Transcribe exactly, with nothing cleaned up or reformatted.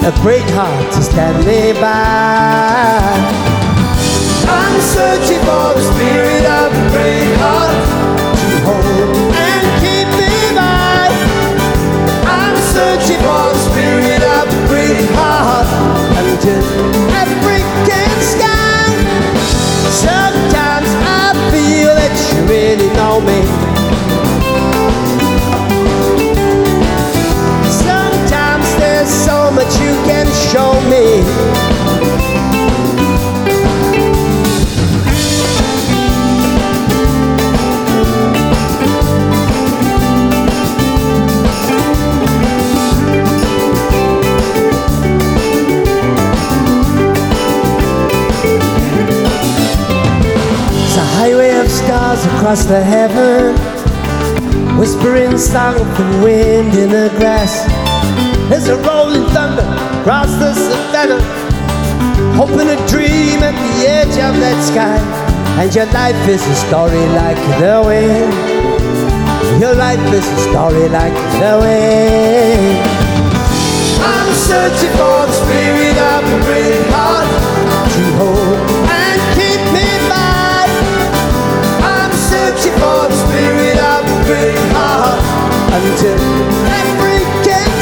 a great heart to stand me by. I'm searching for the spirit of a great heart to hold and keep me by. I'm searching for the spirit of a great heart under every can sky. Sometimes I feel that you really know me. Sometimes there's so much you can show me. Highway of stars across the heaven, whispering song of the wind in the grass. There's a rolling thunder across the savannah, hoping a dream at the edge of that sky. And your life is a story like the wind. Your life is a story like the wind. I'm searching